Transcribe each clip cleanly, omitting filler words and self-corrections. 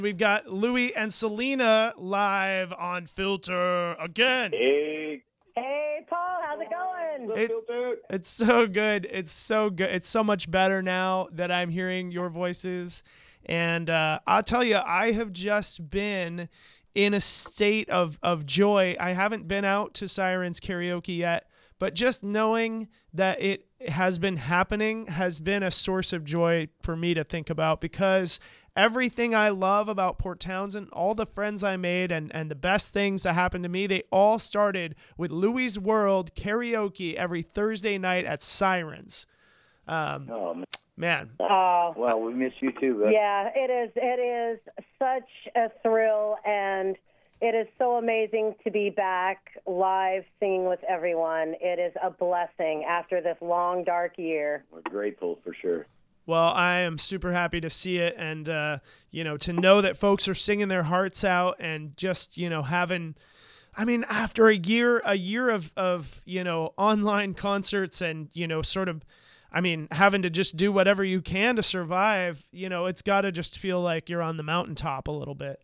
We've got Louie and Selena live on Filter again. Hey. Hey, Paul, how's it going? It's so good. It's so good. It's so much better now that I'm hearing your voices. And I'll tell you, I have just been in a state of joy. I haven't been out to Sirens Karaoke yet, but just knowing that it has been happening has been a source of joy for me to think about, because everything I love about Port Townsend, all the friends I made and the best things that happened to me, they all started with Louie's World Karaoke every Thursday night at Sirens. Oh, Man. Oh, well, we miss you too. Bud. yeah, it is. It is such a thrill, and it is so amazing to be back live singing with everyone. It is a blessing after this long, dark year. We're grateful for sure. Well, I am super happy to see it, and to know that folks are singing their hearts out, and just having, after a year of online concerts, and having to just do whatever you can to survive. It's got to just feel like you're on the mountaintop a little bit.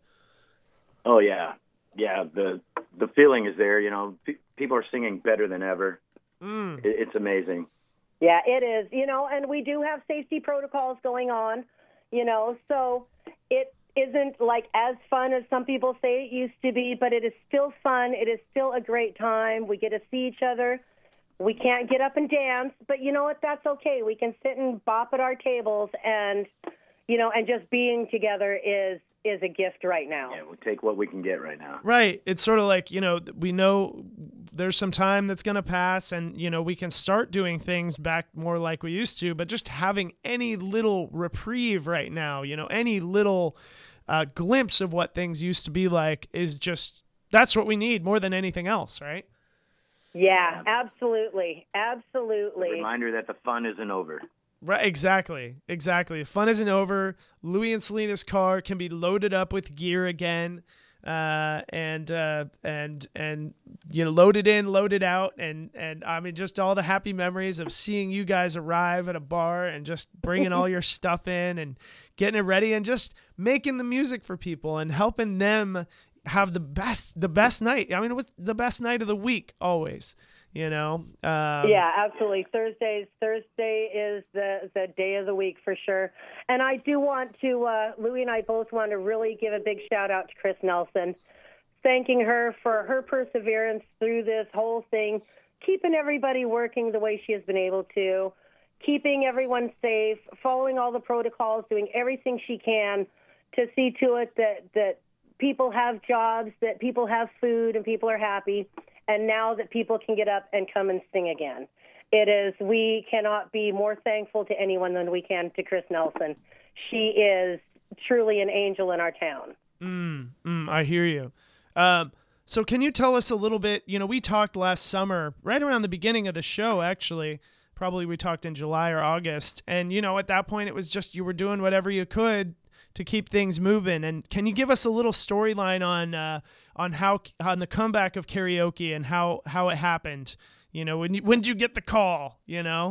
Oh yeah. The feeling is there. People are singing better than ever. It's amazing. Yeah, it is. And we do have safety protocols going on, so it isn't like as fun as some people say it used to be, but it is still fun. It is still a great time. We get to see each other. We can't get up and dance, but you know what? That's okay. We can sit and bop at our tables, and just being together is a gift right now. Yeah, we'll take what we can get right now. Right. It's sort of like, we know there's some time that's going to pass, and, we can start doing things back more like we used to, but just having any little reprieve right now, any little glimpse of what things used to be like is just, that's what we need more than anything else, right? Yeah, absolutely. Absolutely. A reminder that the fun isn't over. Right, exactly. Fun isn't over. Louie and Selena's car can be loaded up with gear again, and loaded in, loaded out, and just all the happy memories of seeing you guys arrive at a bar and just bringing all your stuff in and getting it ready and just making the music for people and helping them have the best night. It was the best night of the week always. Yeah, absolutely. Thursday is the day of the week for sure. And I do want to, Louie and I both want to really give a big shout out to Chris Nelson, thanking her for her perseverance through this whole thing, keeping everybody working the way she has been able to, keeping everyone safe, following all the protocols, doing everything she can to see to it that people have jobs, that people have food, and people are happy. And now that people can get up and come and sing again. We cannot be more thankful to anyone than we can to Chris Nelson. She is truly an angel in our town. I hear you. So can you tell us a little bit, we talked last summer, right around the beginning of the show, actually, probably we talked in July or August. And, at that point it was just, you were doing whatever you could to keep things moving. And can you give us a little storyline on the comeback of karaoke and how it happened? When did you get the call? Yeah,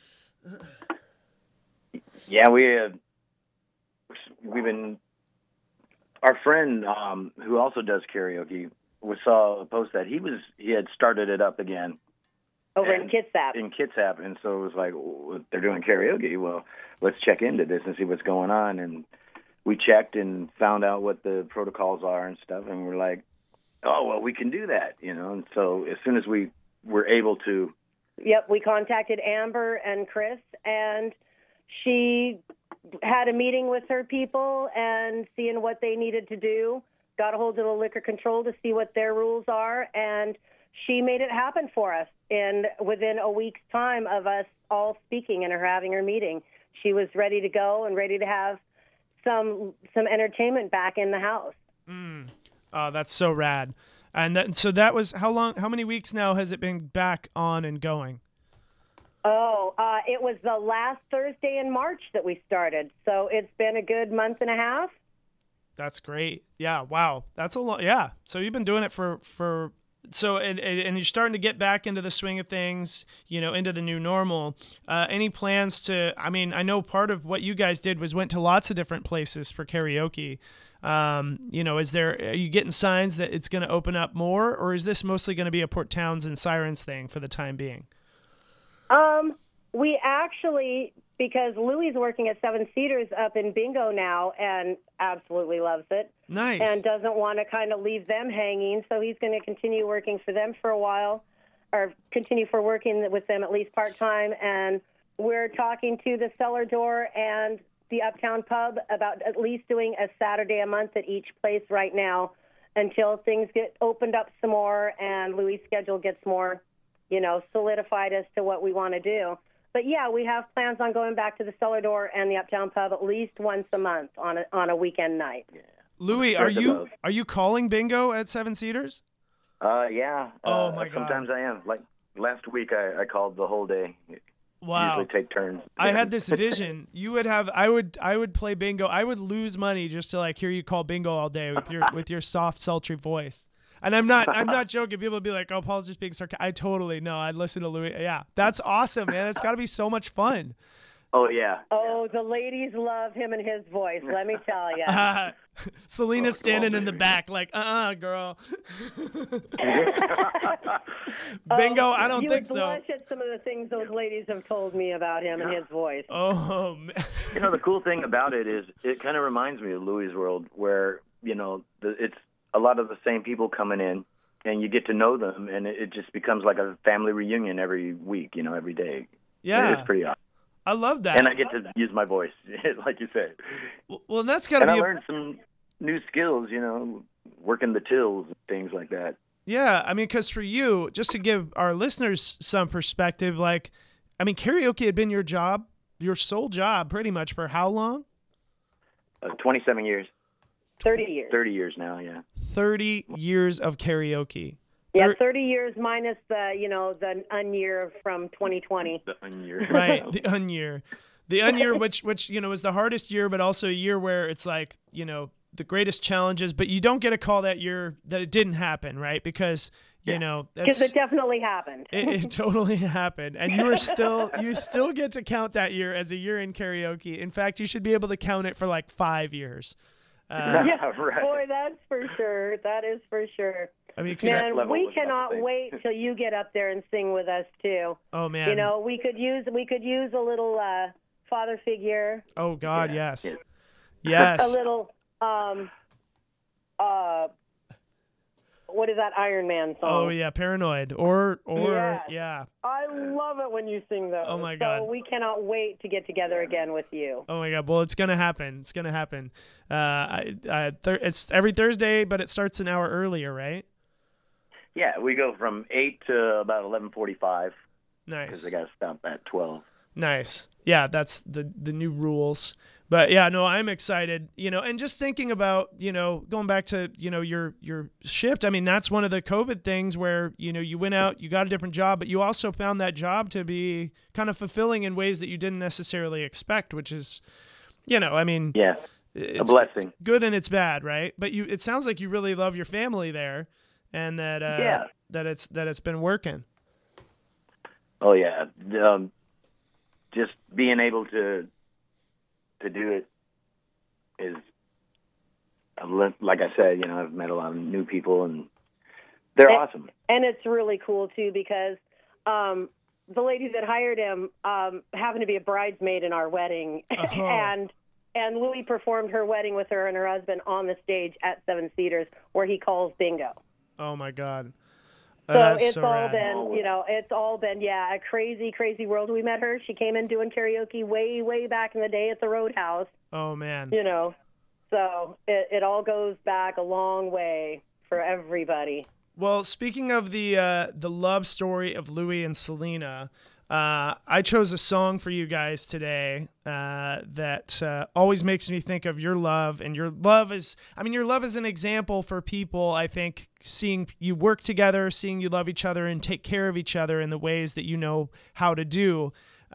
we've been. Our friend who also does karaoke saw a post that he had started it up again over in Kitsap. In Kitsap, and so it was like, well, they're doing karaoke. Well, let's check into this and see what's going on. And we checked and found out what the protocols are and stuff, and we're like, oh, well, we can do that, And so as soon as we were able to. Yep, we contacted Amber and Chris, and she had a meeting with her people and seeing what they needed to do, got a hold of the liquor control to see what their rules are, and she made it happen for us. And within a week's time of us all speaking and her having her meeting, she was ready to go and ready to have some entertainment back in the house. Oh, that's so rad. And so that was how many weeks now has it been back on and going? It was the last Thursday in March that we started. So it's been a good month and a half. That's great. Yeah. Wow. That's a lot. Yeah. So you've been doing it for So, and you're starting to get back into the swing of things, into the new normal. Any plans to, I know part of what you guys did was went to lots of different places for karaoke. Are you getting signs that it's going to open up more, or is this mostly going to be a Port Townsend Sirens thing for the time being? We actually, because Louie's working at Seven Cedars up in Bingo now and absolutely loves it. Nice. And doesn't want to kind of leave them hanging, so he's going to continue working for them for a while, or continue for working with them at least part-time. And we're talking to the Cellar Door and the Uptown Pub about at least doing a Saturday a month at each place right now until things get opened up some more and Louie's schedule gets more, solidified as to what we want to do. But yeah, we have plans on going back to the Cellar Door and the Uptown Pub at least once a month on a weekend night. Yeah. Louie, are you calling bingo at Seven Cedars? Yeah. Oh my God. Sometimes I am. Like last week, I called the whole day. Wow. Usually take turns. I had this vision. I would play bingo. I would lose money just to hear you call bingo all day with your soft, sultry voice. And I'm not joking. People would be like, "Oh, Paul's just being sarcastic." I totally know. I'd listen to Louie. Yeah, that's awesome, man. It's got to be so much fun. Oh yeah. Oh, the ladies love him and his voice. Let me tell you. Selena's standing in the back, like, girl. Bingo, I don't think so. You would blush at some of the things those ladies have told me about him and his voice. Oh man. The cool thing about it is it kind of reminds me of Louie's World, where it's a lot of the same people coming in, and you get to know them, and it just becomes like a family reunion every week, every day. Yeah. It's pretty awesome. I love that. And I get to use my voice, like you said. Well, that's got to be. I learned some new skills, working the tills and things like that. Yeah, because for you, just to give our listeners some perspective, karaoke had been your job, your sole job, pretty much for how long? 27 years. 30 years. 30 years now, yeah. 30 years of karaoke. Yeah, 30 years minus the unyear from 2020. The unyear. Right, the unyear. The unyear, which is the hardest year, but also a year where it's the greatest challenges, but you don't get a call that year that it didn't happen, right? Because, because it definitely happened. It totally happened. And you still get to count that year as a year in karaoke. In fact, you should be able to count it for 5 years. Yeah, right. Boy, that's for sure. That is for sure. Man, we cannot wait till you get up there and sing with us too. Oh man. We could use a little father figure. Oh God, yeah. Yes. Yes. A little what is that Iron Man song? Oh yeah, Paranoid. Or yes. Yeah. I love it when you sing those. Oh my God. So we cannot wait to get together again with you. Oh my God. Well, it's gonna happen. It's gonna happen. It's every Thursday, but it starts an hour earlier, right? Yeah, we go from 8 to about 11:45. Nice. Because I got to stop at 12. Nice. Yeah, that's the new rules. But yeah, no, I'm excited, and just thinking about, going back to, your shift. That's one of the COVID things where, you went out, you got a different job, but you also found that job to be kind of fulfilling in ways that you didn't necessarily expect, which is, yeah, a blessing. It's good and it's bad, right? But it sounds like you really love your family there, and that that it's been working. Oh yeah, just being able to do it is, like I said, I've met a lot of new people and they're awesome. And it's really cool too because the lady that hired him happened to be a bridesmaid in our wedding, and Louie performed her wedding with her and her husband on the stage at Seven Cedars where he calls bingo. Oh my God. So it's all been, a crazy, crazy world. We met her. She came in doing karaoke way, way back in the day at the Roadhouse. Oh, man. So it all goes back a long way for everybody. Well, speaking of the love story of Louie and Selena, I chose a song for you guys today that always makes me think of your love. And your love is an example for people, I think, seeing you work together, seeing you love each other and take care of each other in the ways that you know how to do.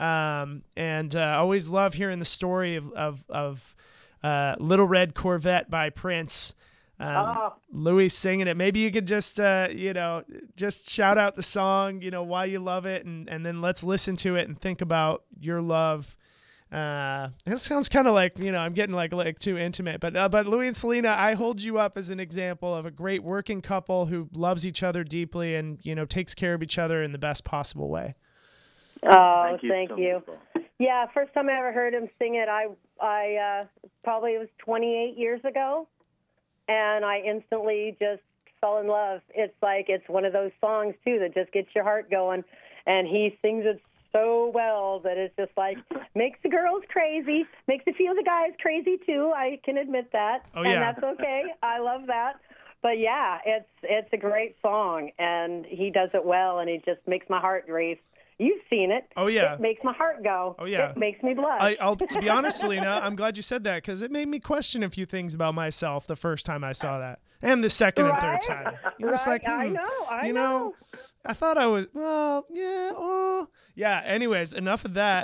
And I always love hearing the story of Little Red Corvette by Prince. Louis singing it. Maybe you could just, just shout out the song, why you love it, and then let's listen to it and think about your love. It sounds kind of like, I'm getting like too intimate, but Louis and Selena, I hold you up as an example of a great working couple who loves each other deeply and, takes care of each other in the best possible way. Oh, thank you. Yeah, first time I ever heard him sing it, I probably it was 28 years ago, and I instantly just fell in love. It's like it's one of those songs too that just gets your heart going, and he sings it so well that it's just like makes the girls crazy, makes a few of the guys crazy too. I can admit that, and that's okay. I love that. But yeah, it's a great song, and he does it well, and it just makes my heart race. You've seen it. Oh, yeah. It makes my heart go. Oh, yeah. It makes me blush. To be honest, Selena, I'm glad you said that because it made me question a few things about myself the first time I saw that. And the second and third time. You're just like, I know. I thought I was, well, yeah, oh. Yeah, anyways, enough of that.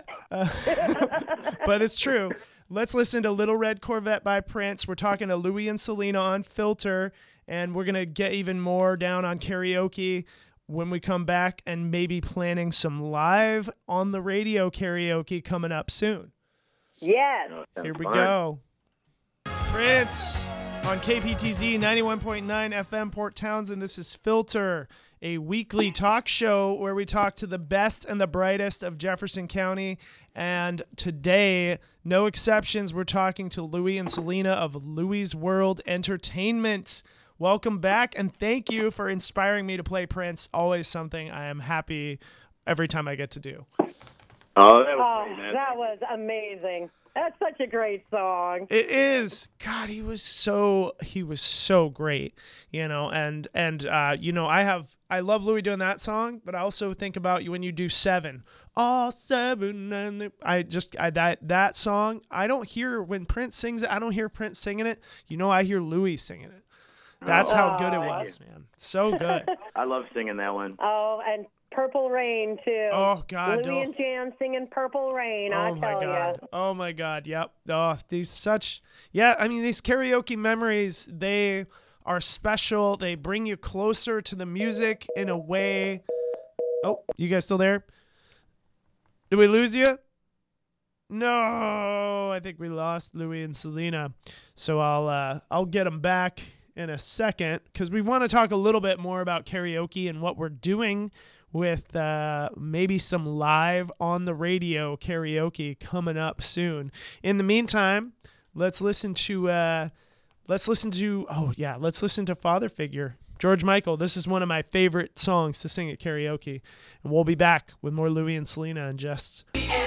But it's true. Let's listen to Little Red Corvette by Prince. We're talking to Louis and Selena on Filter, and we're going to get even more down on karaoke when we come back, and maybe planning some live on the radio karaoke coming up soon. Yes. Here we go. Prince on KPTZ 91.9 FM Port Townsend. This is Filter, a weekly talk show where we talk to the best and the brightest of Jefferson County. And today, no exceptions, we're talking to Louis and Selena of Louis World Entertainment. Welcome back, and thank you for inspiring me to play Prince. Always something I am happy every time I get to do. Oh, that was great, man. That was amazing. That's such a great song. It is. God, he was so great, and I love Louis doing that song, but I also think about you when you do Seven. All seven, and that song, I don't hear when Prince sings it, I don't hear Prince singing it. I hear Louis singing it. That's how good it was, man. So good. I love singing that one. Oh, and Purple Rain, too. Oh, God. Louis and Jan singing Purple Rain, I tell you. Oh, my God. Yep. Oh, these karaoke memories, they are special. They bring you closer to the music in a way. Oh, you guys still there? Did we lose you? No, I think we lost Louis and Selena. So I'll get them back in a second because we want to talk a little bit more about karaoke and what we're doing with maybe some live on the radio karaoke coming up soon. In the meantime, let's listen to Father Figure. George Michael. This is one of my favorite songs to sing at karaoke. And we'll be back with more Louis and Selena in just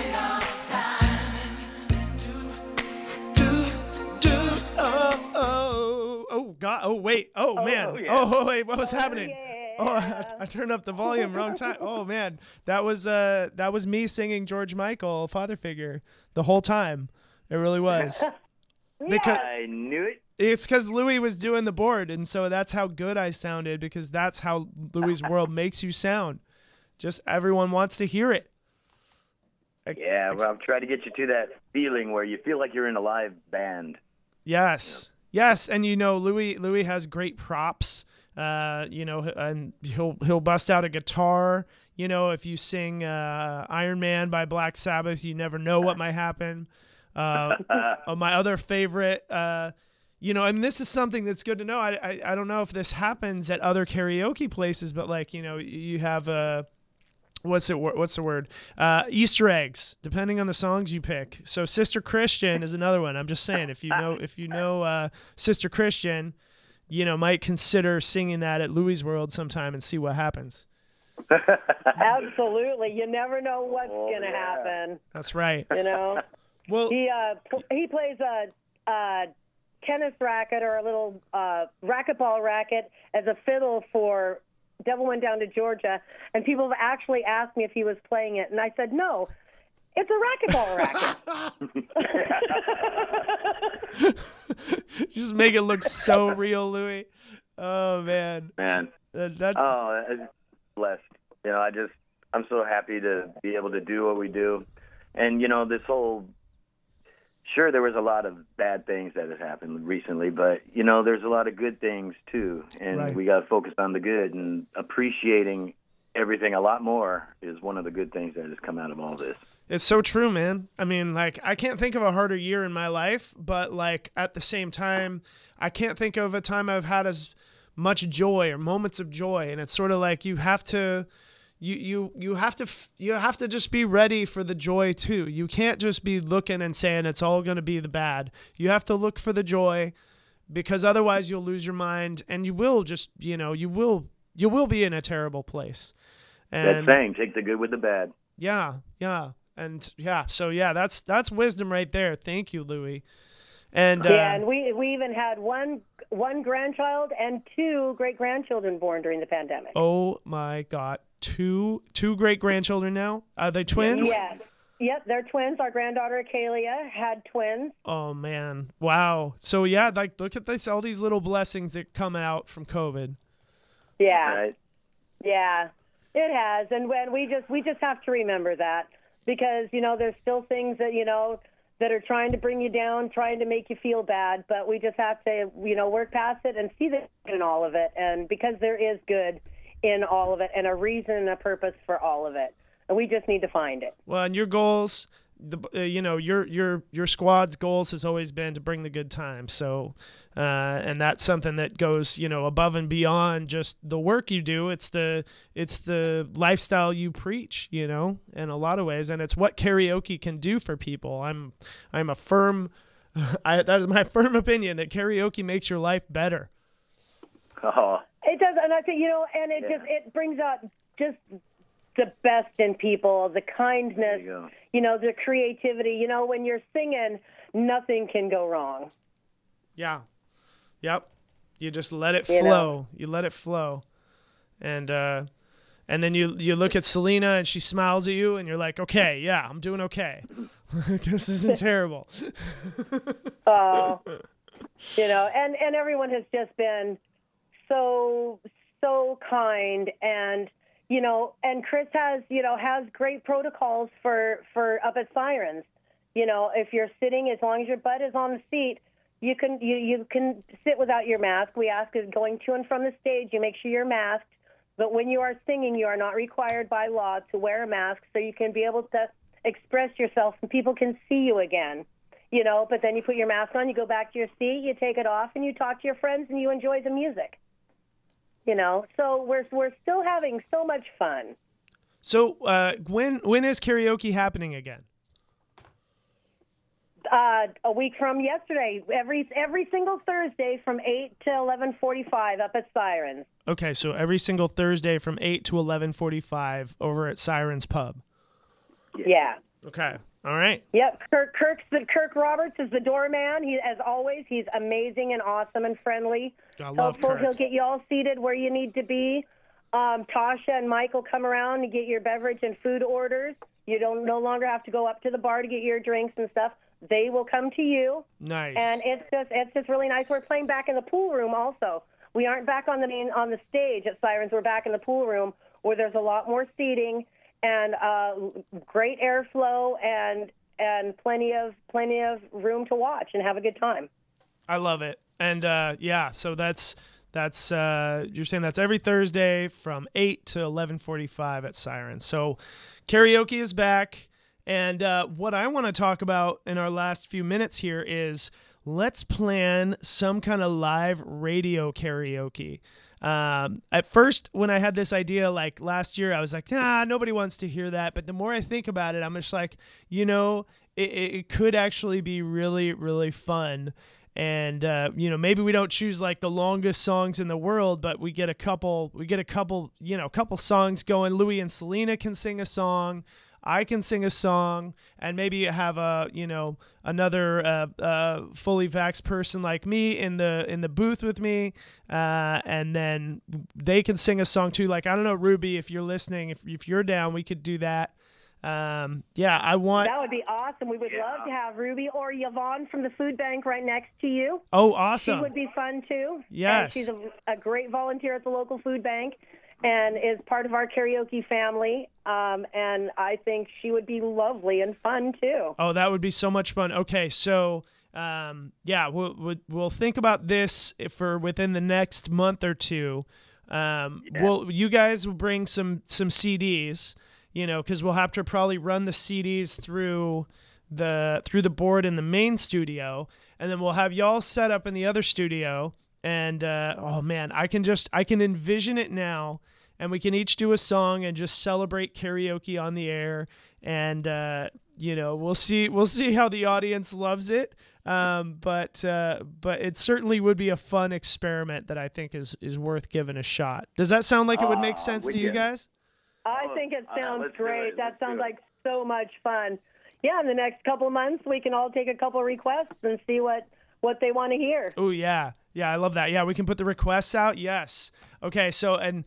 God! Oh wait! Oh man! Yeah. Oh wait! What was happening? Yeah. Oh, I turned up the volume wrong time. Oh man, that was me singing George Michael, Father Figure, the whole time. It really was. Because I knew it. It's because Louis was doing the board, and so that's how good I sounded. Because that's how Louis' World makes you sound. Just everyone wants to hear it. Yeah, well, I've tried to get you to that feeling where you feel like you're in a live band. Yes. Yes, and Louis has great props. And he'll bust out a guitar. If you sing Iron Man by Black Sabbath, you never know what might happen. My other favorite, and this is something that's good to know. I don't know if this happens at other karaoke places, but you have what's the word? Easter eggs, depending on the songs you pick. So Sister Christian is another one. I'm just saying, if you know Sister Christian, might consider singing that at Louis' World sometime and see what happens. Absolutely. You never know what's going to happen. That's right. Well, he plays a tennis racket or a little racquetball racket as a fiddle for Devil Went Down to Georgia, and people have actually asked me if he was playing it, and I said, no, it's a racquetball racket. Just make it look so real, Louis. Oh, man. That's blessed. I'm so happy to be able to do what we do. And, this whole sure, there was a lot of bad things that have happened recently, but, you know, there's a lot of good things, too. And we got to focus on the good, and appreciating everything a lot more is one of the good things that has come out of all this. It's so true, man. I mean, like, I can't think of a harder year in my life, but, like, at the same time, I can't think of a time I've had as much joy or moments of joy. And it's sort of like you have to... You have to just be ready for the joy too. You can't just be looking and saying it's all going to be the bad. You have to look for the joy, because otherwise you'll lose your mind, and you will just, you know, you will be in a terrible place. And that saying, take the good with the bad. Yeah. And yeah, so yeah, that's wisdom right there. Thank you, Louie. And and we even had one grandchild and 2 great-grandchildren born during the pandemic. Oh my God. Two great-grandchildren now? Are they twins? Yes. Yep, they're twins. Our granddaughter, Kalia, had twins. Oh, man. Wow. So, yeah, like, look at this, all these little blessings that come out from COVID. Yeah. Right. Yeah, it has. And when we just have to remember that, because, you know, there's still things that, you know, that are trying to bring you down, trying to make you feel bad, but we just have to, you know, work past it and see the good in all of it. And because there is good in all of it, and a reason and a purpose for all of it, and we just need to find it. Well, and your goals, you know, your squad's goals has always been to bring the good times. So, and that's something that goes, you know, above and beyond just the work you do. It's the lifestyle you preach, you know, in a lot of ways, and it's what karaoke can do for people. I'm a firm, that is my firm opinion, that karaoke makes your life better. Oh. It does, and I think, you know, and it brings out just the best in people, the kindness, you know, the creativity. You know, when you're singing, nothing can go wrong. Yeah. Yep. You just let it flow. You let it flow. And then you look at Selena and she smiles at you and you're like, okay, yeah, I'm doing okay. This isn't terrible. Oh, you know, and everyone has just been so kind, and, you know, and Chris has great protocols for up at Sirens. You know, if you're sitting, as long as your butt is on the seat, you can sit without your mask. We ask is going to and from the stage, you make sure you're masked, but when you are singing, you are not required by law to wear a mask, so you can be able to express yourself and people can see you again. You know, but then you put your mask on, you go back to your seat, you take it off, and you talk to your friends and you enjoy the music. You know, so we're still having so much fun. So when is karaoke happening again? A week from yesterday. Every single Thursday from 8 to 11:45 up at Sirens. Okay, so every single Thursday from 8 to 11:45 over at Sirens Pub. Yeah. Okay. All right. Yep. Kirk Roberts is the doorman. He, as always, he's amazing and awesome and friendly. I love Kirk. He'll get you all seated where you need to be. Tasha and Mike will come around and get your beverage and food orders. You no longer have to go up to the bar to get your drinks and stuff. They will come to you. Nice. And it's just really nice. We're playing back in the pool room also. We aren't back on the stage at Sirens. We're back in the pool room where there's a lot more seating and great airflow and plenty of room to watch and have a good time. I love it. And so that's you're saying that's every Thursday from 8 to 11:45 at Sirens. So karaoke is back. And what I want to talk about in our last few minutes here is let's plan some kind of live radio karaoke. At first, when I had this idea, like last year, I was like, nobody wants to hear that. But the more I think about it, I'm just like, you know, it could actually be really, really fun. And, you know, maybe we don't choose like the longest songs in the world, but we get a couple songs going. Louie and Selena can sing a song. I can sing a song, and maybe have another fully vaxxed person like me in the booth with me, and then they can sing a song too. Like, I don't know, Ruby, if you're listening, if you're down, we could do that. I want. That would be awesome. We would love to have Ruby or Yvonne from the food bank right next to you. Oh, awesome! She would be fun too. Yes, and she's a great volunteer at the local food bank, and is part of our karaoke family. and I think she would be lovely and fun too. Oh, that would be so much fun. Okay, so we'll think about this for within the next month or two. You guys will bring some CDs, because we'll have to probably run the CDs through the board in the main studio, and then we'll have y'all set up in the other studio. And oh man, I can envision it now, and we can each do a song and just celebrate karaoke on the air. And we'll see how the audience loves it. But it certainly would be a fun experiment that I think is worth giving a shot. Does that sound like it would make sense to you guys? I think it sounds great. That sounds like so much fun. Yeah, in the next couple of months, we can all take a couple requests and see what they want to hear. Oh, yeah. Yeah, I love that. Yeah, we can put the requests out. Yes. Okay, so and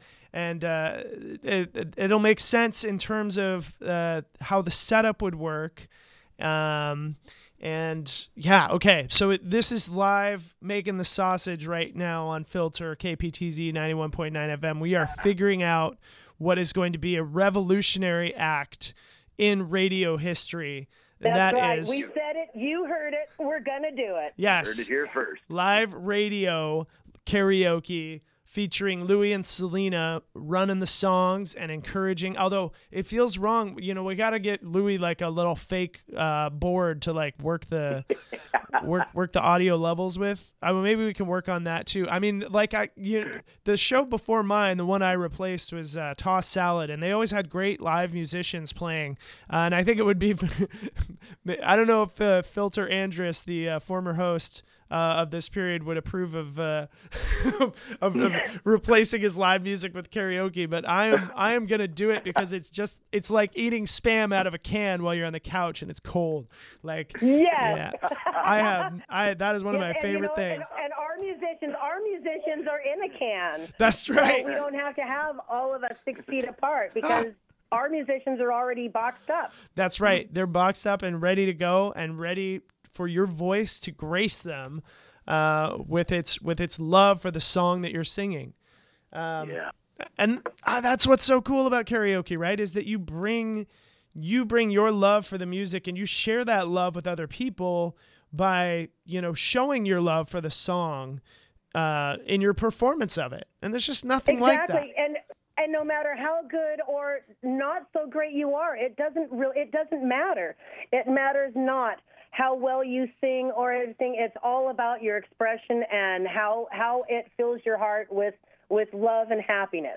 it'll make sense in terms of how the setup would work. And yeah, okay. So this is live making the sausage right now on Filter KPTZ 91.9 FM. We are figuring out what is going to be a revolutionary act in radio history. That's right. We said it. You heard it. We're going to do it. Yes. Heard it here first. Live radio karaoke featuring Louie and Selena running the songs and encouraging. Although it feels wrong, we got to get Louie like a little fake board to like work the audio levels with. Maybe we can work on that too. I mean, the show before mine, the one I replaced was Toss Salad, and they always had great live musicians playing. And I think it would be, I don't know if Filter Andrus, the former host of this period, would approve of of replacing his live music with karaoke, but I am gonna do it because it's like eating Spam out of a can while you're on the couch and it's cold. Like, yes. Yeah, that is one of my favorite things. And our musicians are in a can. That's right. So we don't have to have all of us 6 feet apart because our musicians are already boxed up. That's right. They're boxed up and ready to go and ready for your voice to grace them with its love for the song that you're singing. And that's what's so cool about karaoke, right? Is that you bring your love for the music and you share that love with other people by, showing your love for the song in your performance of it. And there's just nothing like that. And no matter how good or not so great you are, it doesn't matter. It matters not how well you sing or anything. It's all about your expression and how it fills your heart with love and happiness.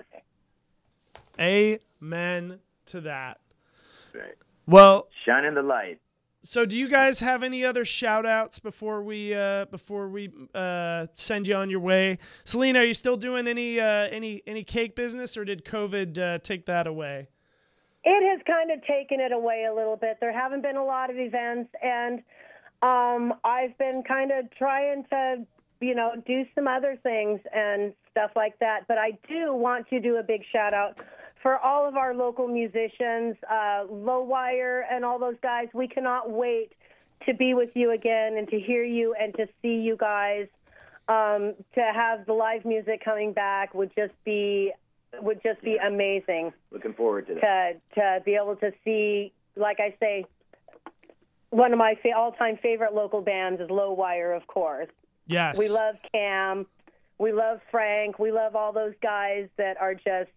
Amen to that. Right. Well, shining the light. So do you guys have any other shout outs before we send you on your way? Selena, are you still doing any cake business, or did COVID take that away? It has kind of taken it away a little bit. There haven't been a lot of events, and I've been kind of trying to, do some other things and stuff like that. But I do want to do a big shout out for all of our local musicians, Low Wire and all those guys. We cannot wait to be with you again and to hear you and to see you guys. To have the live music coming back would just be amazing. Looking forward to that. To be able to see, like I say, one of my all-time favorite local bands is Low Wire, of course. Yes. We love Cam. We love Frank. We love all those guys that are just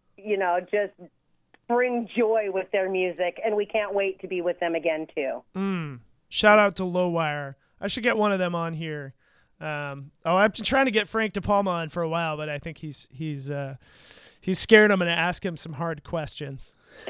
bring joy with their music, and we can't wait to be with them again, too. Shout out to Low Wire. I should get one of them on here. I've been trying to get Frank De Palma on for a while, but I think he's scared I'm going to ask him some hard questions.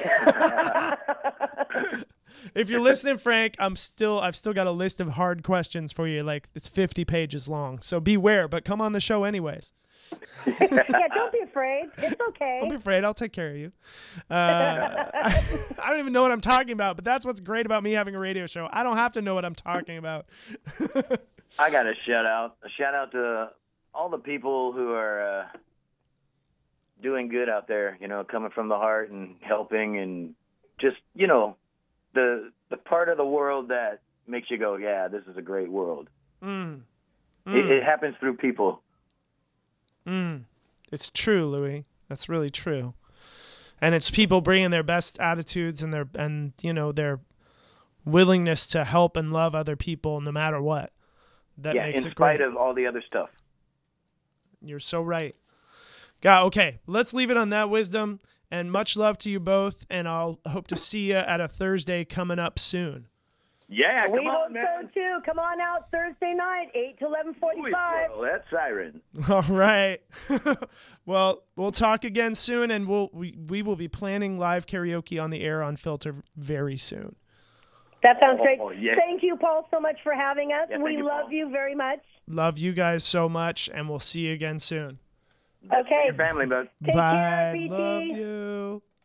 If you're listening, Frank, I've still got a list of hard questions for you. Like, it's 50 pages long. So beware, but come on the show anyways. Yeah, don't be afraid. It's okay. Don't be afraid. I'll take care of you. I don't even know what I'm talking about, but that's what's great about me having a radio show. I don't have to know what I'm talking about. I got a shout out to all the people who are doing good out there, coming from the heart and helping, and just, the part of the world that makes you go, yeah, this is a great world. It happens through people. It's true, Louie. That's really true. And it's people bringing their best attitudes and their willingness to help and love other people no matter what. That makes it great. In spite of all the other stuff. You're so right. God, okay, let's leave it on that wisdom. And much love to you both. And I'll hope to see you at a Thursday coming up soon. Yeah, we hope so too. Come on out Thursday night, 8 to 11:45. Oh, that's siren. All right. Well, we'll talk again soon, and we will be planning live karaoke on the air on Filter very soon. That sounds great. Yeah. Thank you, Paul, so much for having us. Yeah, we love you very much. Love you guys so much, and we'll see you again soon. Okay. Your family, bud. Take Bye. care, BT. Love you.